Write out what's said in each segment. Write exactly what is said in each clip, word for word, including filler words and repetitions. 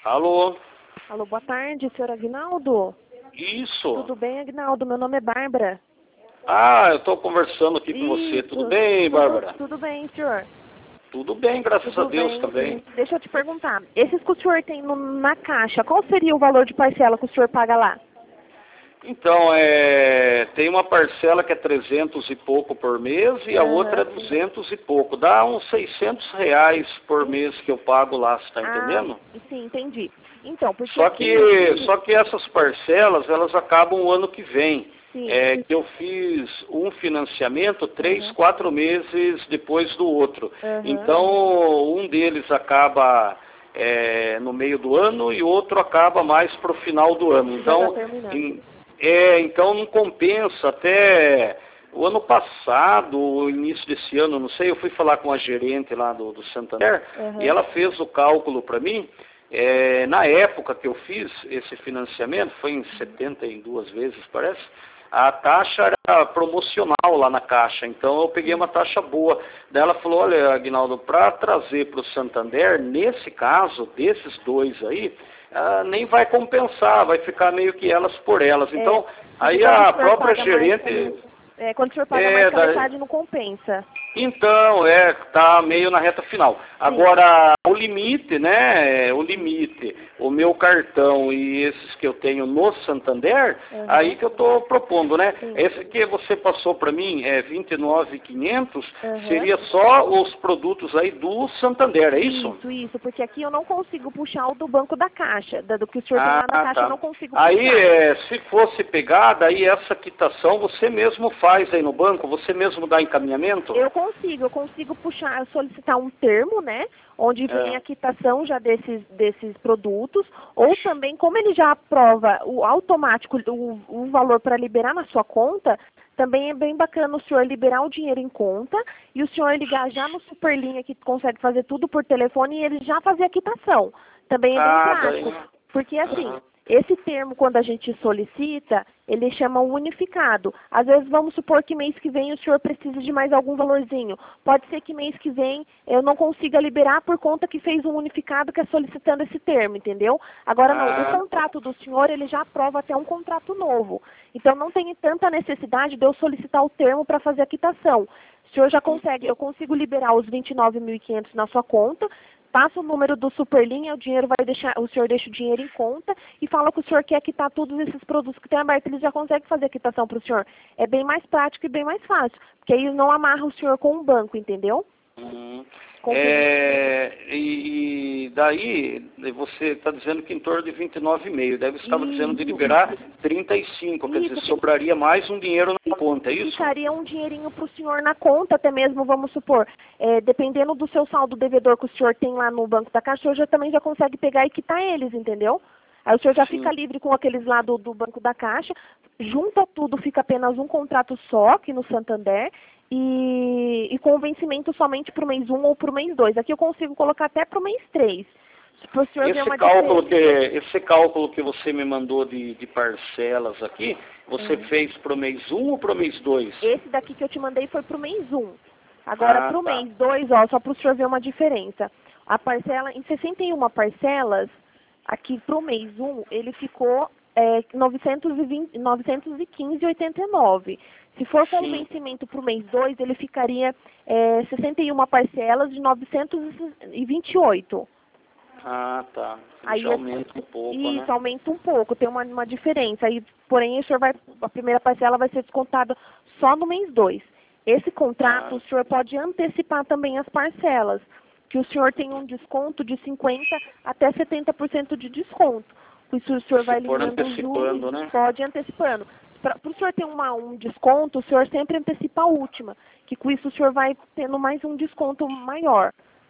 Alô? Alô, boa tarde, senhor Agnaldo? Isso. Tudo bem, Agnaldo? Meu nome é Bárbara. Ah, eu estou conversando aqui com Isso. você. Tudo bem, Bárbara? Tudo, tudo bem, senhor. Tudo bem, graças Tudo a Deus bem. também. Deixa eu te perguntar, esses que o senhor tem no, na caixa, qual seria o valor de parcela que o senhor paga lá? Então, é, tem uma parcela que é trezentos e pouco por mês e a Uhum. outra é duzentos e pouco. Dá uns seiscentos reais por mês que eu pago lá, você está entendendo? Ah, sim, entendi. Então, porque Só que, aqui... só que essas parcelas, elas acabam o ano que vem. Sim. É que eu fiz um financiamento três, Uhum. quatro meses depois do outro. Uhum. Então, um deles acaba é, no meio do ano e outro acaba mais para o final do ano. Já Então, tá terminando. em, é, então não compensa. Até o ano passado, o início desse ano, não sei, eu fui falar com a gerente lá do, do Santander Uhum. e ela fez o cálculo para mim. É, na época que eu fiz esse financiamento, foi em setenta e duas vezes, parece, a taxa era promocional lá na Caixa, então eu peguei uma taxa boa. Daí ela falou, olha, Agnaldo, para trazer para o Santander, nesse caso, desses dois aí, ah, nem vai compensar, vai ficar meio que elas por elas. Então, É, aí quando o a senhor própria paga gerente... mais, é, quando o senhor paga É, mais que a da- metade não compensa. Então, é, tá meio na reta final. Agora, o limite, né, o limite, o meu cartão e esses que eu tenho no Santander, Uhum. aí que eu estou propondo, né? Sim. Esse que você passou para mim, é vinte e nove mil e quinhentos, Uhum. seria só os produtos aí do Santander, é isso? Isso, isso, porque aqui eu não consigo puxar o do banco da Caixa, da- do que o senhor tem Ah, lá na Caixa, eu tá. não consigo Aí, puxar. é, se fosse pegar, daí essa quitação você mesmo faz aí no banco, você mesmo dá encaminhamento? Eu consigo, eu consigo puxar, solicitar um termo, né, onde vem É. a quitação já desses, desses produtos, ou também, como ele já aprova o automático, o, o valor para liberar na sua conta, também é bem bacana o senhor liberar o dinheiro em conta e o senhor ligar já no Superlinha, que consegue fazer tudo por telefone, e ele já fazer a quitação. Também é bem Ah, prático, daí... porque assim... Aham. Esse termo, quando a gente solicita, ele chama unificado. Às vezes, vamos supor que mês que vem o senhor precisa de mais algum valorzinho. Pode ser que mês que vem eu não consiga liberar por conta que fez um unificado que é solicitando esse termo, entendeu? Agora não, o Ah, contrato do senhor, ele já aprova até um contrato novo. Então, não tem tanta necessidade de eu solicitar o termo para fazer a quitação. O senhor já consegue, eu consigo liberar os vinte e nove mil e quinhentos na sua conta, passa o número do Superlinha, o dinheiro vai deixar, o senhor deixa o dinheiro em conta e fala que o senhor quer quitar todos esses produtos que tem aberto, eles já conseguem fazer a quitação para o senhor. É bem mais prático e bem mais fácil, porque aí não amarra o senhor com o banco, entendeu? Uhum. Compensa. É, e, e daí você está dizendo que em torno de vinte e nove e meio, deve estava dizendo de Isso. liberar trinta e cinco, quer dizer, Isso. sobraria mais um dinheiro na conta, é isso? Ficaria um dinheirinho para o senhor na conta, até mesmo, vamos supor, é, dependendo do seu saldo devedor que o senhor tem lá no Banco da Caixa, o senhor já, também já consegue pegar e quitar eles, entendeu? Aí o senhor já Sim. fica livre com aqueles lá do, do Banco da Caixa, junta tudo, fica apenas um contrato só aqui no Santander e, e com vencimento somente para o mês um ou para o mês dois. Aqui eu consigo colocar até para o mês três. Para o senhor ver Esse uma cálculo, diferença. que, esse cálculo que você me mandou de, de parcelas aqui, você Uhum. fez para o mês um ou para o mês dois? Esse daqui que eu te mandei foi para o mês um. Agora, Ah, para o tá. mês dois, ó, só para o senhor ver uma diferença. A parcela, em sessenta e uma parcelas, aqui para o mês um, ele ficou é, novecentos e vinte, novecentos e quinze vírgula oitenta e nove. Se for com o Sim. vencimento para o mês dois, ele ficaria é, sessenta e uma parcelas de novecentos e vinte e oito. Ah, tá. Ele Aí já é- aumenta um pouco, isso né? aumenta um pouco, tem uma, uma diferença. Aí, porém, o senhor vai, a primeira parcela vai ser descontada só no mês dois. Esse contrato, Ah. o senhor pode antecipar também as parcelas, que o senhor tem um desconto de cinquenta por cento até setenta por cento de desconto. Por isso o senhor vai Se for eliminando os antecipando, juros, né? pode ir antecipando. Para o senhor ter uma, um desconto, o senhor sempre antecipa a última, que com isso o senhor vai tendo mais um desconto maior.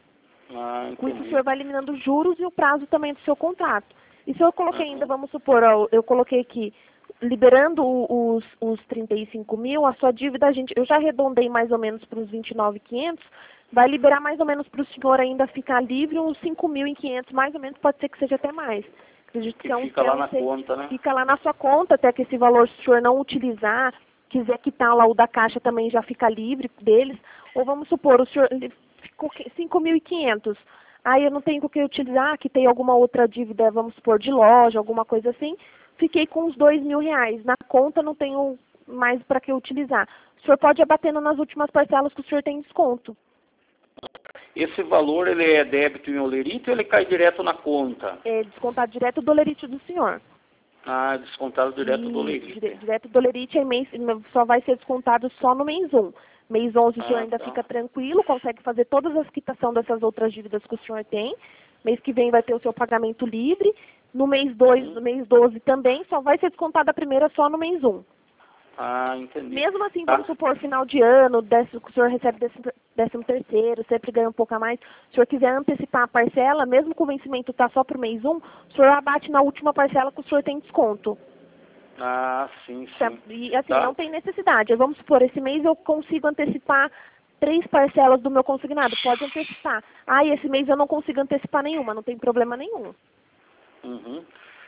Ah, Com isso, o entendi. senhor vai eliminando os juros e o prazo também do seu contrato. E se eu coloquei ainda, vamos supor, ó, eu coloquei aqui, liberando o- os, os trinta e cinco mil, a sua dívida, a gente, eu já arredondei mais ou menos para os vinte e nove mil e quinhentos, vai liberar mais ou menos para o senhor ainda ficar livre uns cinco mil e quinhentos, mais ou menos, pode ser que seja até mais. Acredito Que que é um, fica lá é um na sei- conta, né? fica lá na sua conta, até que esse valor, se o senhor não utilizar, quiser quitar lá o da Caixa também já fica livre deles. Ou vamos supor, o senhor ele ficou cinco mil e quinhentos. aí eu não tenho com o que utilizar, que tem alguma outra dívida, vamos supor, de loja, alguma coisa assim, fiquei com uns dois mil reais. Na conta não tenho mais para que utilizar. O senhor pode ir abatendo nas últimas parcelas que o senhor tem desconto. Esse valor, ele é débito em olerite ou ele cai direto na conta? É descontado direto do olerite do senhor. Ah, descontado direto E, do olerite. dire, direto do olerite, mês, só vai ser descontado só no mês um. Mês onze o senhor Ah, ainda tá. fica tranquilo, consegue fazer todas as quitações dessas outras dívidas que o senhor tem. Mês que vem vai ter o seu pagamento livre. No mês dois, Uhum. no mês doze também, só vai ser descontada a primeira só no mês um. Ah, entendi. Mesmo assim, Tá. vamos supor, final de ano, décimo, o senhor recebe décimo, décimo terceiro, sempre ganha um pouco a mais. Se o senhor quiser antecipar a parcela, mesmo que o vencimento está só para o mês um, o senhor abate na última parcela que o senhor tem desconto. Ah, sim, Tá? sim. E assim, Tá. não tem necessidade. Vamos supor, esse mês eu consigo antecipar três parcelas do meu consignado. Pode antecipar. Ah, e esse mês eu não consigo antecipar nenhuma, não tem problema nenhum. Uhum.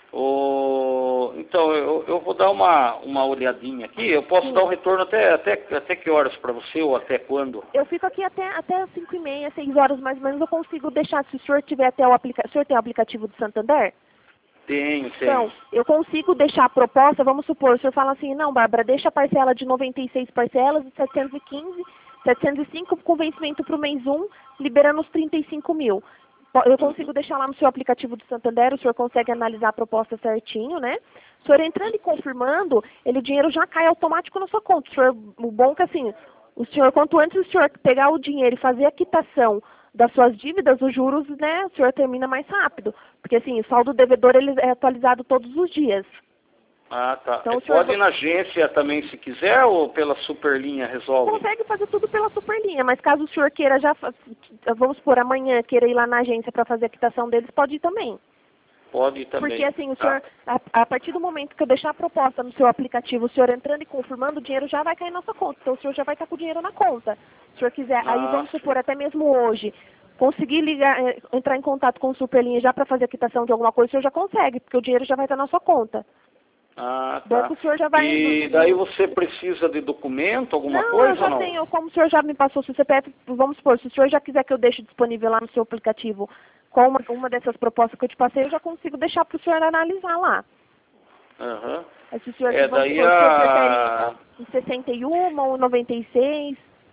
O... Então, eu, eu vou dar uma, uma olhadinha aqui. Eu posso Sim. dar um retorno até, até, até que horas para você ou até quando? Eu fico aqui até, até cinco e meia, seis horas mais ou menos, eu consigo deixar, se o senhor tiver até o aplicativo, o senhor tem o aplicativo do Santander? Tenho, Então, tenho. eu consigo deixar a proposta, vamos supor, o senhor fala assim, não, Bárbara, deixa a parcela de noventa e seis parcelas, de setecentos e quinze, setecentos e cinco com vencimento para o mês um, liberando os trinta e cinco mil. Eu consigo deixar lá no seu aplicativo do Santander, o senhor consegue analisar a proposta certinho, né? O senhor entrando e confirmando, ele, o dinheiro já cai automático na sua conta. O, senhor, o bom é que assim, o senhor, quanto antes o senhor pegar o dinheiro e fazer a quitação das suas dívidas, os juros, né, o senhor termina mais rápido. Porque assim, o saldo devedor ele é atualizado todos os dias. Ah, tá. Então, É, o senhor pode ir na agência também se quiser ou pela Superlinha resolve? consegue fazer tudo pela Superlinha, mas caso o senhor queira já, fa- vamos supor, amanhã queira ir lá na agência para fazer a quitação deles, pode ir também. Pode ir também. Porque assim, o Tá. senhor, a, a partir do momento que eu deixar a proposta no seu aplicativo, o senhor entrando e confirmando, o dinheiro já vai cair na sua conta. Então o senhor já vai estar com o dinheiro na conta. Se o senhor quiser, aí Ah, vamos supor, até mesmo hoje, conseguir ligar, eh, entrar em contato com o Superlinha já para fazer a quitação de alguma coisa, o senhor já consegue, porque o dinheiro já vai estar na sua conta. Ah, Bom tá. que o senhor já vai... E daí você precisa de documento, alguma Não, coisa eu já ou não? tenho, como o senhor já me passou o seu C P F, vamos supor, se o senhor já quiser que eu deixe disponível lá no seu aplicativo com uma, uma dessas propostas que eu te passei, eu já consigo deixar para o senhor analisar lá. Aham. Aí, se o senhor, É, vamos daí supor, o senhor a... prefere em sessenta e um ou noventa e seis?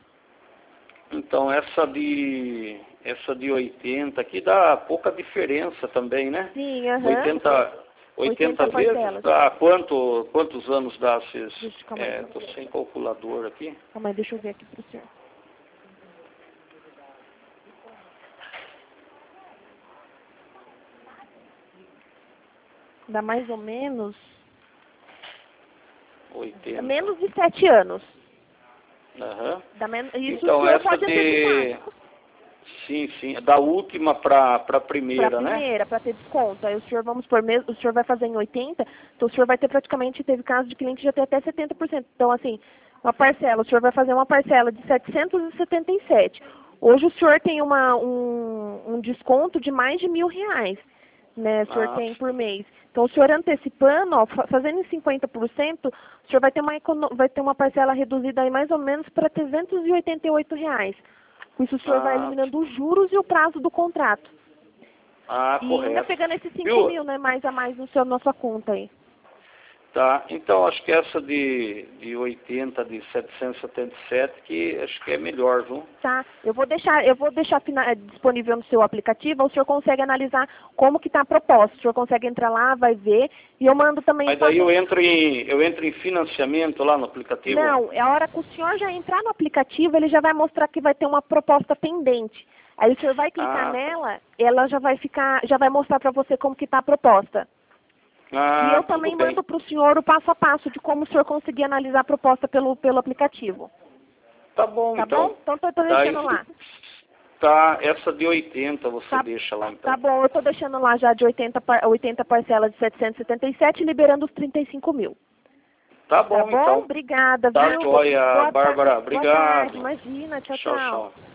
Então, essa de... Essa de oitenta aqui dá pouca diferença também, né? Sim, aham. oitenta, oitenta oitenta vezes parcelas. dá quanto, quantos anos dá esses... Deixa, calma aí. É, tô sem calculador aqui. Calma aí, deixa eu ver aqui para o senhor. Dá mais ou menos... oitenta. Menos de sete anos. Aham. Dá men... Isso Então, o senhor essa pode de... antecipar. Sim, sim. Da última para a primeira, Para a né? primeira, para ter desconto. Aí o senhor, vamos por mesmo, o senhor vai fazer em oitenta, então o senhor vai ter praticamente, teve casos de cliente já ter até setenta por cento. Então, assim, uma parcela, o senhor vai fazer uma parcela de setecentos e setenta e sete. Hoje o senhor tem uma, um, um desconto de mais de mil reais, né? O senhor Ah, tem por mês. Então, o senhor antecipando, ó, fa- fazendo em cinquenta por cento, o senhor vai ter uma, econo- vai ter uma parcela reduzida aí mais ou menos para trezentos e oitenta e oito reais. Com isso, o senhor vai ah, eliminando os juros e o prazo do contrato. ah, E ainda correto. pegando esses cinco Viu? mil, né, mais a mais no seu, na sua conta aí. Tá, então acho que essa de, de oitenta, de setecentos e setenta e sete, que acho que é melhor, viu? Tá? Eu vou deixar, eu vou deixar fina- eh, disponível no seu aplicativo, o senhor consegue analisar como que está a proposta. O senhor consegue entrar lá, vai ver, e eu mando também... Mas daí faço- eu entro em, eu entro em financiamento lá no aplicativo? Não, é a hora que o senhor já entrar no aplicativo, ele já vai mostrar que vai ter uma proposta pendente. Aí o senhor vai clicar Ah, nela, ela já vai ficar, já vai mostrar para você como que está a proposta. Ah, E eu tudo também bem. mando para o senhor o passo a passo de como o senhor conseguir analisar a proposta pelo, pelo aplicativo. Tá bom, Tá então. bom? Então tô, tô Daí, deixando lá. tá, essa de oitenta você Tá, deixa lá, então. tá bom, eu tô deixando lá já de oitenta, par- oitenta parcelas de setecentos e setenta e sete, liberando os trinta e cinco mil. Tá bom, Tá bom? então. Obrigada, Tá viu? joia, Boa ta- Bárbara. Boa tarde, Obrigado. imagina, tchau, Tchau, tchau. tchau.